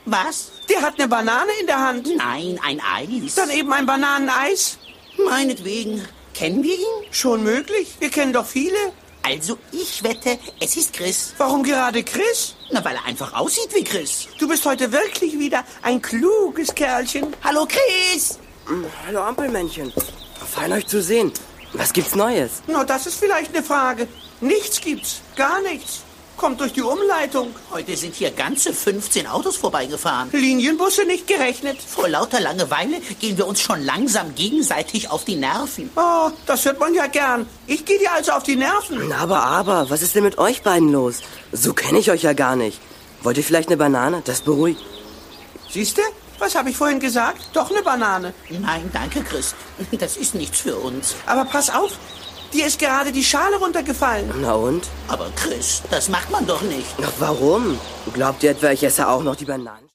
Was? Der hat eine Banane in der Hand. Nein, ein Eis. Dann eben ein Bananeneis. Meinetwegen. Kennen wir ihn? Schon möglich. Wir kennen doch viele. Also ich wette, es ist Chris. Warum gerade Chris? Na, weil er einfach aussieht wie Chris. Du bist heute wirklich wieder ein kluges Kerlchen. Hallo Chris! Hallo Ampelmännchen. Fein euch zu sehen. Was gibt's Neues? Na, das ist vielleicht eine Frage. Nichts gibt's. Gar nichts. Kommt durch die Umleitung. Heute sind hier ganze 15 Autos vorbeigefahren. Linienbusse nicht gerechnet. Vor lauter Langeweile gehen wir uns schon langsam gegenseitig auf die Nerven. Oh, das hört man ja gern. Ich gehe dir also auf die Nerven. Aber, was ist denn mit euch beiden los? So kenne ich euch ja gar nicht. Wollt ihr vielleicht eine Banane? Das beruhigt. Siehste? Was habe ich vorhin gesagt? Doch eine Banane. Nein, danke, Chris. Das ist nichts für uns. Aber pass auf, dir ist gerade die Schale runtergefallen. Na und? Aber Chris, das macht man doch nicht. Ach, warum? Glaubt ihr etwa, ich esse auch noch die Bananen?